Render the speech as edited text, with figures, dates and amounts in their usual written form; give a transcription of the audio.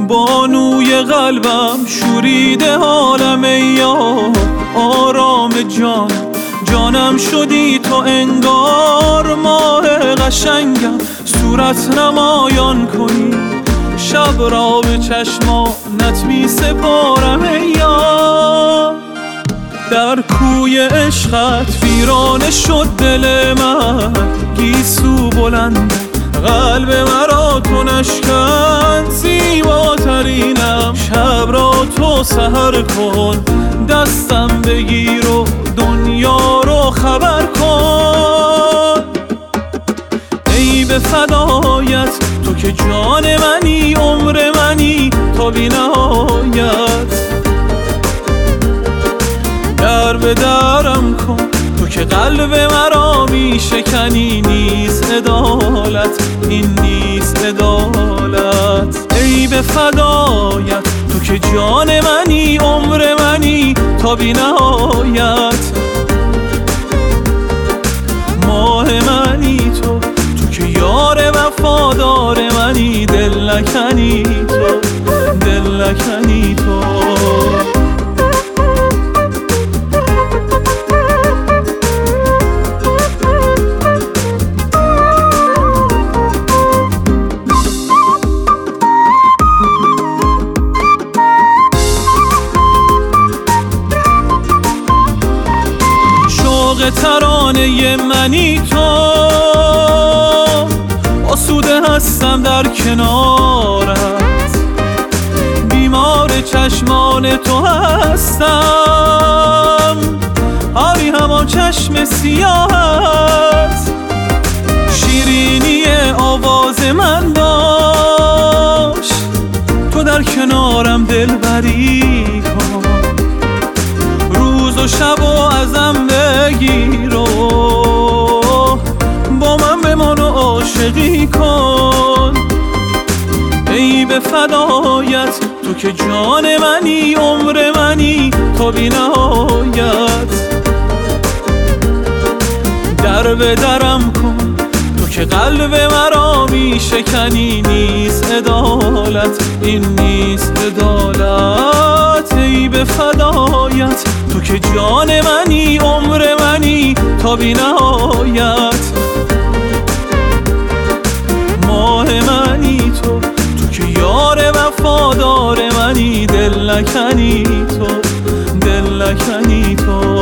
بانوی قلبم شوریده حالم ای یار، آرام جانم شدی تو انگار. ماه قشنگم صورت نمایان کنی، شب را به چشمانت می سپارم ای یار. در کوی عشقت ویرانه شد دل من، گیسو بلند قلب مرا تو نشکن. زیباترینم شب را تو سحر کن، دستم بگیر و دنیا رو خبر کن. ای به فدایت تو که جان منی، عمر منی تا بی نهایت. در به درم کن تو که قلب مرا می شکنی، نیست عدالت این نیست عدالت. ای به فدایت تو که جان منی، عمر منی تا بی نهایت. ماه منی تو که یار وفادار منی، دل نکنی تو. ترانه منی تو، آسوده هستم در کنارت. بیمار چشمان تو هستم، آری همان چشم سیاهت. شیرینی آواز من باش، تو در کنارم دلبری کن. روز و شب و ازم بگیر و با من بمان و عاشقی کن. ای به فدایت تو که جان منی، عمر منی تا بی نهایت. در به درم کن تو که قلب مرا می شکنی، نیست عدالت این نیست عدالت. ای به فدایت تو که جان منی، عمر منی تا بی نهایت. ماه منی تو که یار وفادار منی، دل نکنی تو.